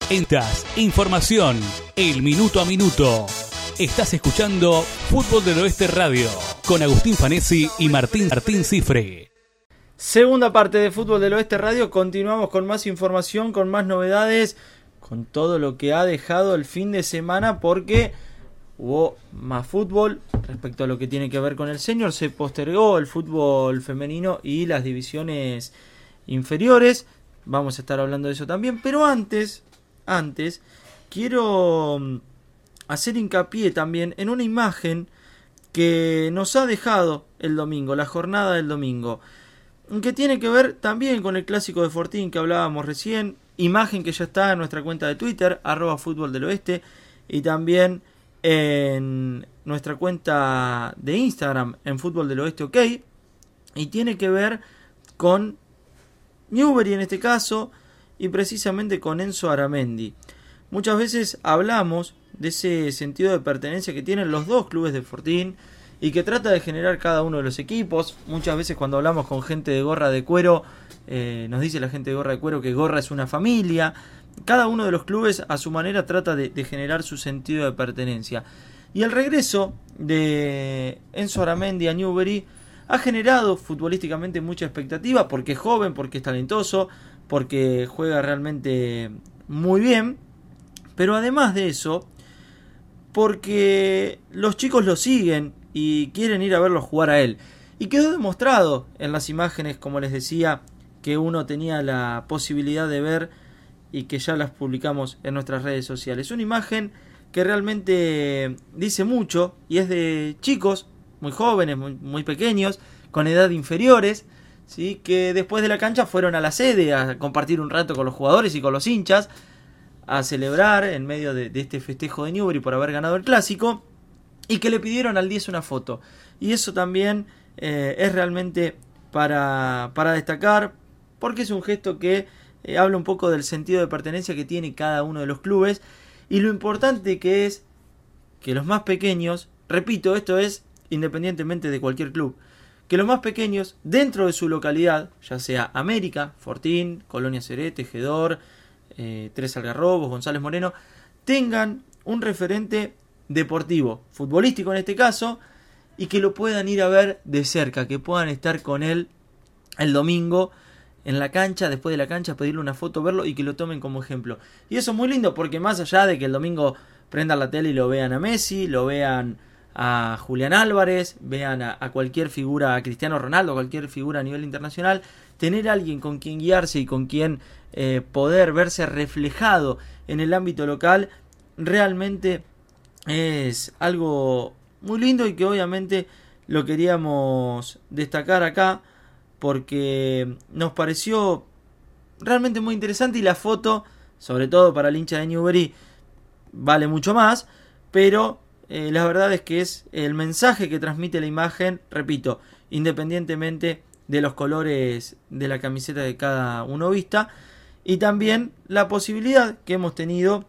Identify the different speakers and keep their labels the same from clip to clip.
Speaker 1: Entas, información, el minuto a minuto. Estás escuchando Fútbol del Oeste Radio con Agustín Fanesi y Martín Cifre.
Speaker 2: Segunda parte de Fútbol del Oeste Radio. Continuamos con más información, con más novedades, con todo lo que ha dejado el fin de semana, porque hubo más fútbol respecto a lo que tiene que ver con el senior. Se postergó el fútbol femenino y las divisiones inferiores. Vamos a estar hablando de eso también, pero antes quiero hacer hincapié también en una imagen que nos ha dejado el domingo, la jornada del domingo, que tiene que ver también con el clásico de Fortín que hablábamos recién. Imagen que ya está en nuestra cuenta de Twitter, @Fútbol del Oeste, y también en nuestra cuenta de Instagram, en Fútbol del Oeste OK, y tiene que ver con Newbery en este caso, y precisamente con Enzo Aramendi. Muchas veces hablamos de ese sentido de pertenencia que tienen los dos clubes de Fortín y que trata de generar cada uno de los equipos. Muchas veces cuando hablamos con gente de gorra de cuero, nos dice la gente de gorra de cuero que Gorra es una familia. Cada uno de los clubes a su manera trata de generar su sentido de pertenencia. Y el regreso de Enzo Aramendi a Newbery ha generado futbolísticamente mucha expectativa, porque es joven, porque es talentoso, porque juega realmente muy bien, pero además de eso, porque los chicos lo siguen y quieren ir a verlo jugar a él. Y quedó demostrado en las imágenes, como les decía, que uno tenía la posibilidad de ver y que ya las publicamos en nuestras redes sociales. Una imagen que realmente dice mucho y es de chicos muy jóvenes, muy pequeños, con edad inferiores, ¿sí? Que después de la cancha fueron a la sede a compartir un rato con los jugadores y con los hinchas, a celebrar en medio de este festejo de Newbery por haber ganado el clásico, y que le pidieron al 10 una foto. Y eso también es realmente para destacar, porque es un gesto que habla un poco del sentido de pertenencia que tiene cada uno de los clubes, y lo importante que es que los más pequeños, repito, esto es independientemente de cualquier club, que los más pequeños dentro de su localidad, ya sea América, Fortín, Colonia Seré, Tejedor, Tres Algarrobos, González Moreno, tengan un referente deportivo, futbolístico en este caso, y que lo puedan ir a ver de cerca, que puedan estar con él el domingo en la cancha, después de la cancha, pedirle una foto, verlo y que lo tomen como ejemplo. Y eso es muy lindo, porque más allá de que el domingo prendan la tele y lo vean a Messi, lo vean a Julián Álvarez, vean a cualquier figura, a Cristiano Ronaldo, cualquier figura a nivel internacional, tener a alguien con quien guiarse y con quien poder verse reflejado en el ámbito local, realmente es algo muy lindo, y que obviamente lo queríamos destacar acá porque nos pareció realmente muy interesante, y la foto, sobre todo para el hincha de Newbery, vale mucho más, pero la verdad es que es el mensaje que transmite la imagen, repito, independientemente de los colores de la camiseta de cada uno vista, y también la posibilidad que hemos tenido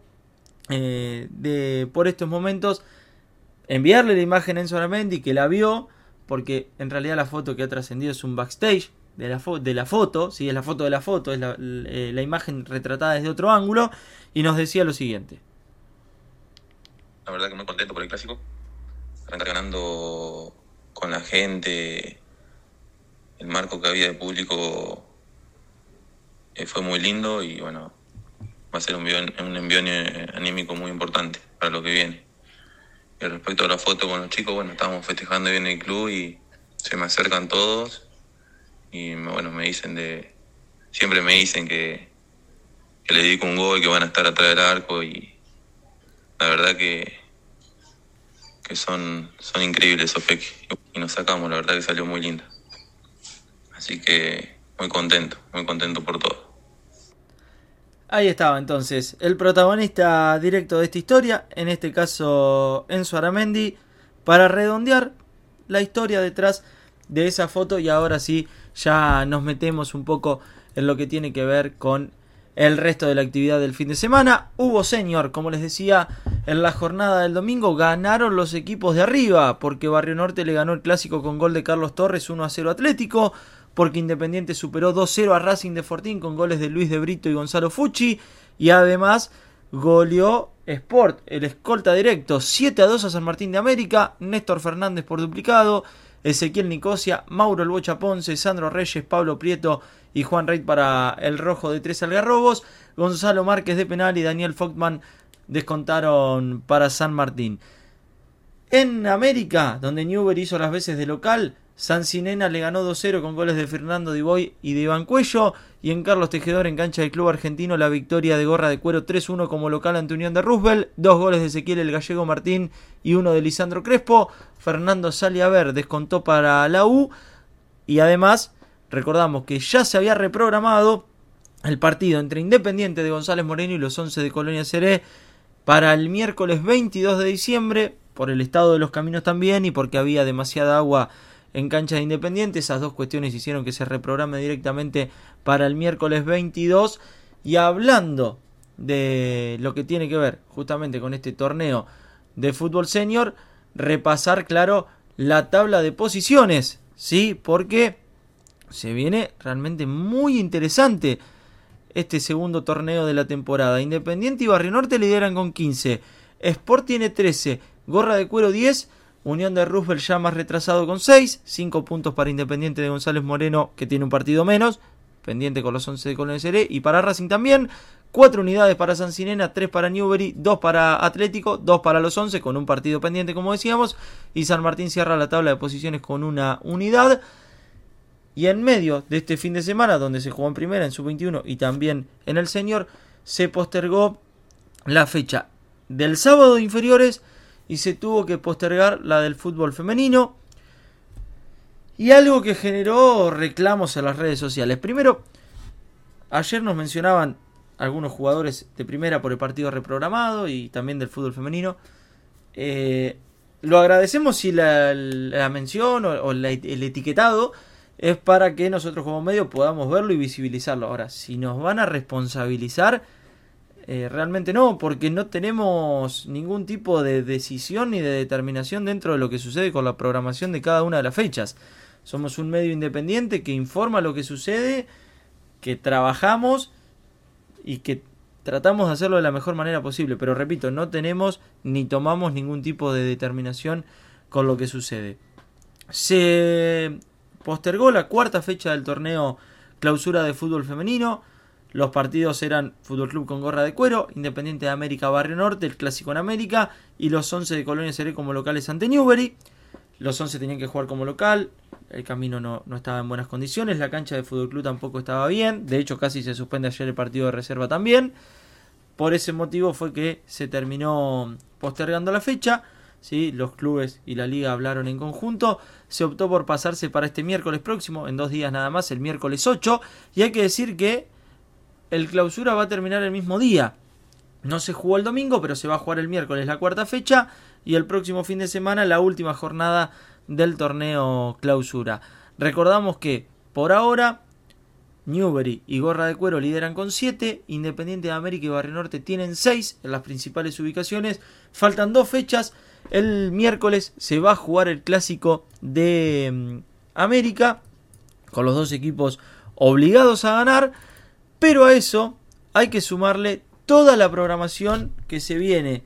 Speaker 2: de, por estos momentos, enviarle la imagen a Enzo Aramendi, que la vio, porque en realidad la foto que ha trascendido es un backstage de la foto, ¿sí? Es la foto de la foto, es la imagen retratada desde otro ángulo, y nos decía lo siguiente.
Speaker 3: La verdad que muy contento por el clásico. Arrancar ganando con la gente, el marco que había de público fue muy lindo, y bueno, va a ser un envío anímico muy importante para lo que viene. Y respecto a la foto con los chicos, bueno, estábamos festejando bien el club y se me acercan todos y bueno, siempre me dicen que le dedico un gol, que van a estar atrás del arco, y la verdad que son increíbles esos peques, y nos sacamos, la verdad que salió muy linda. Así que muy contento por todo.
Speaker 2: Ahí estaba entonces el protagonista directo de esta historia, en este caso Enzo Aramendi, para redondear la historia detrás de esa foto. Y ahora sí, ya nos metemos un poco en lo que tiene que ver con el resto de la actividad del fin de semana. Hubo senior, como les decía, en la jornada del domingo. Ganaron los equipos de arriba, porque Barrio Norte le ganó el clásico con gol de Carlos Torres, 1-0 Atlético, porque Independiente superó 2-0 a Racing de Fortín con goles de Luis de Brito y Gonzalo Fucci, y además goleó Sport, el escolta directo, 7-2 a San Martín de América. Néstor Fernández por duplicado, Ezequiel Nicosia, Mauro El Bocha Ponce, Sandro Reyes, Pablo Prieto y Juan Reid para el rojo de 3 Algarrobos. Gonzalo Márquez de penal y Daniel Fogtman descontaron para San Martín. En América, donde Newbery hizo las veces de local, Sancinena le ganó 2-0 con goles de Fernando Diboy y de Iván Cuello. Y en Carlos Tejedor, en cancha del Club Argentino, la victoria de Gorra de Cuero 3-1 como local ante Unión de Roosevelt. 2 goles de Ezequiel El Gallego Martín y 1 de Lisandro Crespo. Fernando Saliaver descontó para la U. Y además, recordamos que ya se había reprogramado el partido entre Independiente de González Moreno y los 11 de Colonia Seré para el miércoles 22 de diciembre, por el estado de los caminos también y porque había demasiada agua en cancha de Independiente. Esas dos cuestiones hicieron que se reprograme directamente para el miércoles 22. Y hablando de lo que tiene que ver justamente con este torneo de fútbol senior, repasar, claro, la tabla de posiciones, ¿sí? Porque se viene realmente muy interesante este segundo torneo de la temporada. Independiente y Barrio Norte lideran con 15, Sport tiene 13, Gorra de Cuero 10, Unión de Roosevelt ya más retrasado con 6, 5 puntos para Independiente de González Moreno, que tiene un partido menos, pendiente con los 11 de Colonia Seré, y para Racing también, 4 unidades para Sancinena, 3 para Newbery, 2 para Atlético, 2 para los 11, con un partido pendiente como decíamos, y San Martín cierra la tabla de posiciones con una unidad. Y en medio de este fin de semana, donde se jugó en primera, en sub-21 y también en el senior, se postergó la fecha del sábado de inferiores y se tuvo que postergar la del fútbol femenino. Y algo que generó reclamos en las redes sociales. Primero, ayer nos mencionaban algunos jugadores de primera por el partido reprogramado y también del fútbol femenino. Lo agradecemos si la mención o el etiquetado es para que nosotros como medio podamos verlo y visibilizarlo. Ahora, si nos van a responsabilizar, realmente no, porque no tenemos ningún tipo de decisión ni de determinación dentro de lo que sucede con la programación de cada una de las fechas. Somos un medio independiente que informa lo que sucede, que trabajamos y que tratamos de hacerlo de la mejor manera posible. Pero repito, no tenemos ni tomamos ningún tipo de determinación con lo que sucede. Se postergó la cuarta fecha del torneo clausura de fútbol femenino. Los partidos eran Fútbol Club con Gorra de Cuero, Independiente de América Barrio Norte, el Clásico en América, y los 11 de Colonia Seré como locales ante Newbery. Los 11 tenían que jugar como local, el camino no estaba en buenas condiciones, la cancha de Fútbol Club tampoco estaba bien, de hecho casi se suspende ayer el partido de reserva también. Por ese motivo fue que se terminó postergando la fecha, ¿sí? Los clubes y la liga hablaron en conjunto, se optó por pasarse para este miércoles próximo, en 2 días nada más, el miércoles 8, y hay que decir que el clausura va a terminar el mismo día. No se jugó el domingo, pero se va a jugar el miércoles la cuarta fecha y el próximo fin de semana la última jornada del torneo clausura. Recordamos que por ahora Newbery y Gorra de Cuero lideran con 7, Independiente de América y Barrio Norte tienen 6 en las principales ubicaciones. Faltan 2 fechas. El miércoles se va a jugar el Clásico de América con los 2 equipos obligados a ganar. Pero a eso hay que sumarle toda la programación que se viene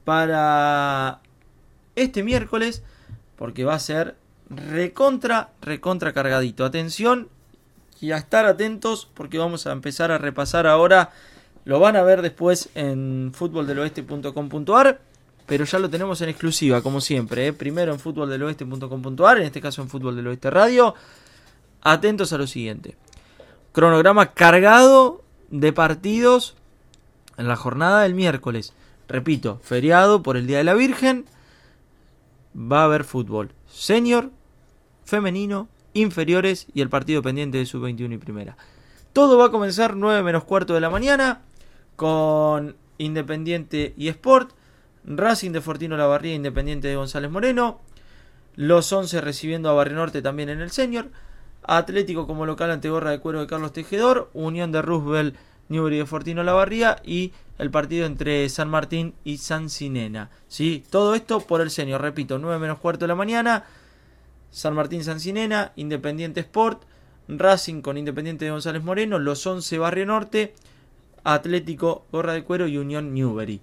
Speaker 2: para este miércoles, porque va a ser recontra cargadito. Atención y a estar atentos, porque vamos a empezar a repasar ahora. Lo van a ver después en futboldeloeste.com.ar, pero ya lo tenemos en exclusiva, como siempre. Primero en futboldeloeste.com.ar, en este caso en Fútbol del Oeste Radio. Atentos a lo siguiente. Cronograma cargado de partidos en la jornada del miércoles. Repito, feriado por el Día de la Virgen. Va a haber fútbol senior, femenino, inferiores y el partido pendiente de sub-21 y primera. Todo va a comenzar 9 menos cuarto de la mañana con Independiente y Sport, Racing de Fortino Lavarría, Independiente de González Moreno, los 11 recibiendo a Barrio Norte también en el senior, Atlético como local ante Gorra de Cuero de Carlos Tejedor, Unión de Roosevelt, Newbery de Fortino Lavarría y el partido entre San Martín y Sancinena. ¿Sí? Todo esto por el senior, repito, 9 menos cuarto de la mañana, San Martín Sancinena, Independiente Sport, Racing con Independiente de González Moreno, los 11 Barrio Norte, Atlético Gorra de Cuero y Unión Newbery.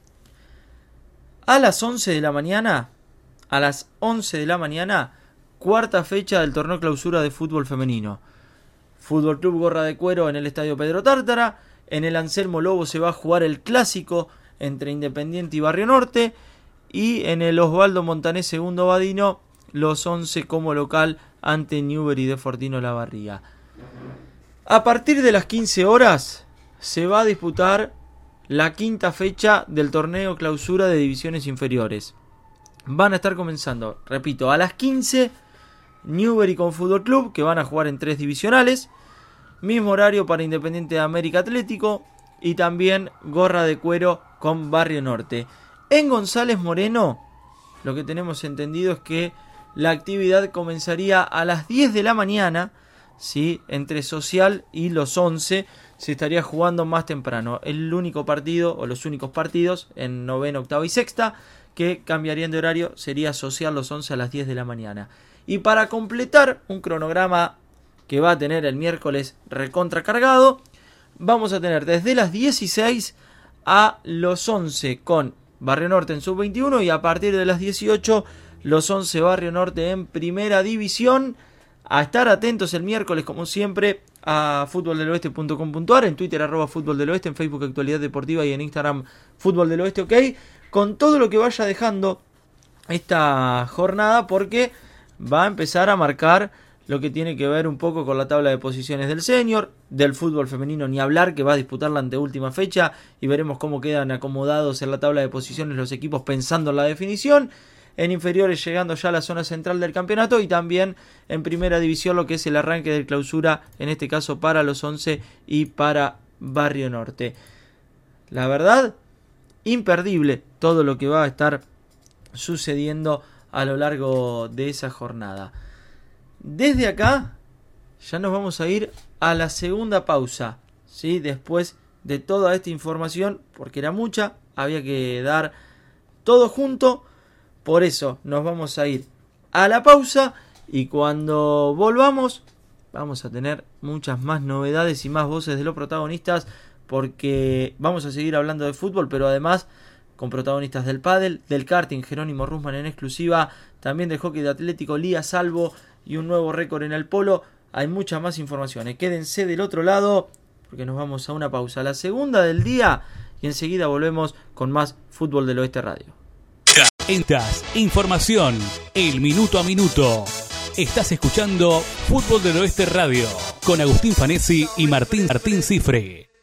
Speaker 2: A las 11 de la mañana, cuarta fecha del torneo clausura de fútbol femenino. Fútbol Club Gorra de Cuero en el Estadio Pedro Tártara. En el Anselmo Lobo se va a jugar el clásico entre Independiente y Barrio Norte. Y en el Osvaldo Montanés Segundo Badino, los 11 como local ante Newbery de Fortino Lavarría. A partir de las 15 horas se va a disputar la quinta fecha del torneo clausura de divisiones inferiores. Van a estar comenzando, repito, a las 15 Newbery con Fútbol Club, que van a jugar en 3 divisionales. Mismo horario para Independiente de América Atlético y también Gorra de Cuero con Barrio Norte. En González Moreno, lo que tenemos entendido es que la actividad comenzaría a las 10 de la mañana, ¿sí? Entre Social y los 11 se estaría jugando más temprano. El único partido, o los únicos partidos, en novena, octava y sexta, que cambiarían de horario, sería Social los 11 a las 10 de la mañana. Y para completar un cronograma que va a tener el miércoles recontracargado, vamos a tener desde las 16 a los 11 con Barrio Norte en sub-21 y a partir de las 18 los 11 Barrio Norte en primera división. A estar atentos el miércoles como siempre a futboldeloeste.com.ar, en Twitter @futboldeloeste, en Facebook Actualidad Deportiva y en Instagram Fútbol del Oeste OK, con todo lo que vaya dejando esta jornada, porque va a empezar a marcar lo que tiene que ver un poco con la tabla de posiciones del senior, del fútbol femenino ni hablar, que va a disputar la anteúltima fecha y veremos cómo quedan acomodados en la tabla de posiciones los equipos pensando en la definición. En inferiores llegando ya a la zona central del campeonato y también en primera división lo que es el arranque del clausura, en este caso para los 11 y para Barrio Norte. La verdad, imperdible todo lo que va a estar sucediendo a lo largo de esa jornada. Desde acá ya nos vamos a ir a la segunda pausa, ¿sí? Después de toda esta información, porque era mucha, había que dar todo junto. Por eso nos vamos a ir a la pausa y cuando volvamos vamos a tener muchas más novedades y más voces de los protagonistas, porque vamos a seguir hablando de fútbol, pero además con protagonistas del pádel, del karting, Jerónimo Rusman en exclusiva, también del hockey de Atlético, Lía Salvo y un nuevo récord en el polo. Hay muchas más informaciones. Quédense del otro lado porque nos vamos a una pausa, la segunda del día, y enseguida volvemos con más Fútbol del Oeste Radio.
Speaker 1: Información, el minuto a minuto. Estás escuchando Fútbol del Oeste Radio con Agustín Fanesi y Martín Cifre.